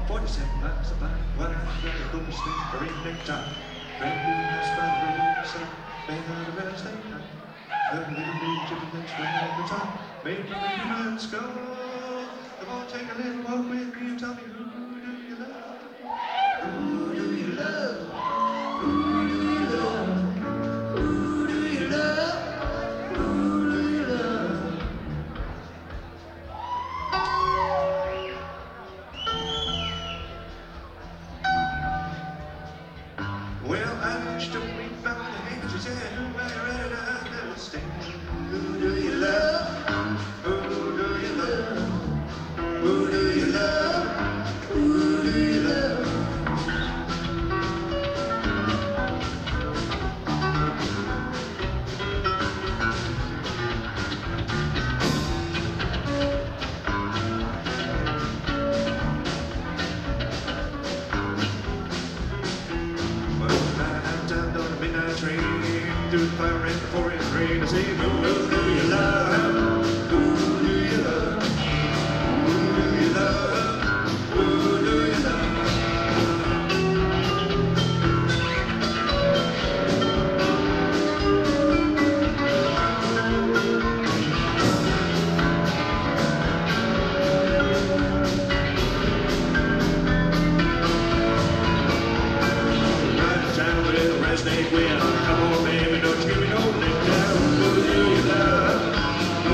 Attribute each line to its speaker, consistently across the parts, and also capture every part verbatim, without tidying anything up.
Speaker 1: forty-seven miles of black, one hundred and thirty sleep for evening time. Brand new house by the roadside, made out of real estate. The little beach of the next round the time, made from the let's go. Come on, take a little walk with me and tell me who do you love? Who do you love? Who do you love? Who do you love? Who do you love? Well, I just don't mean about the hands, she said, who am I ready to understand? Who do you love? Who do you love? Who do you love? Who do you love? Train through the fire and the pouring rain. I say, who, who do you love? Who do you love? Who do you love? Who do you love? Right down with a resonate wind. Come on, baby, don't you give me no let down. Who do you love?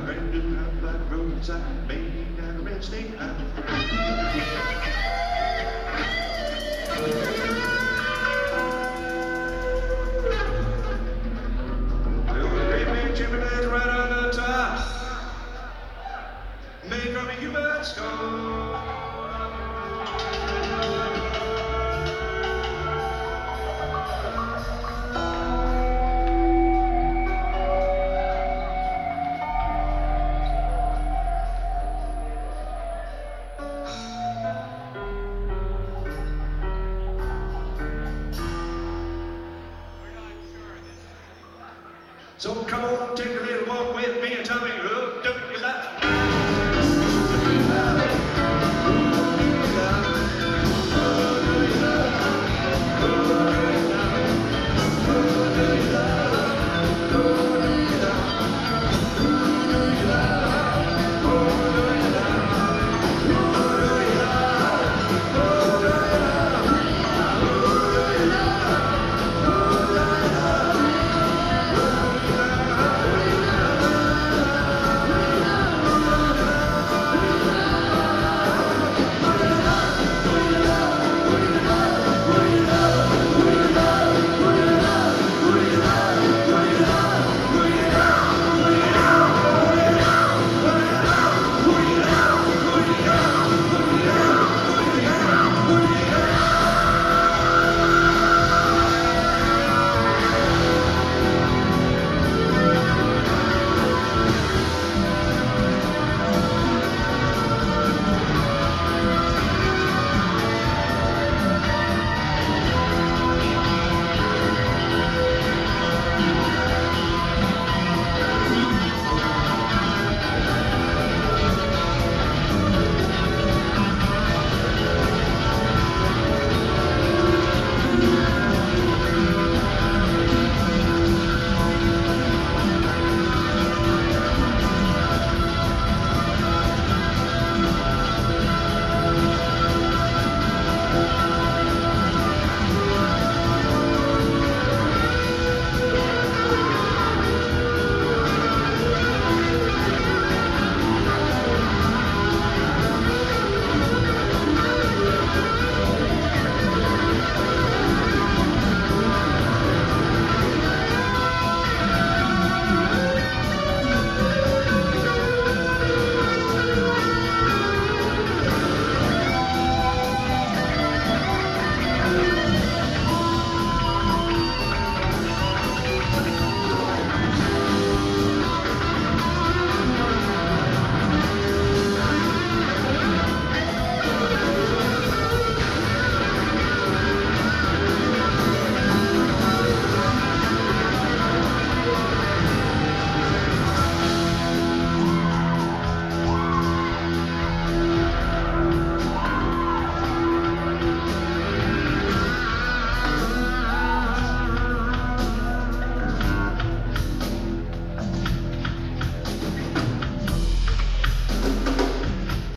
Speaker 1: brand new house by the roadside, made out of red snake hide. Well, the great big chimney that's right on the top, made from a human skull. So come on.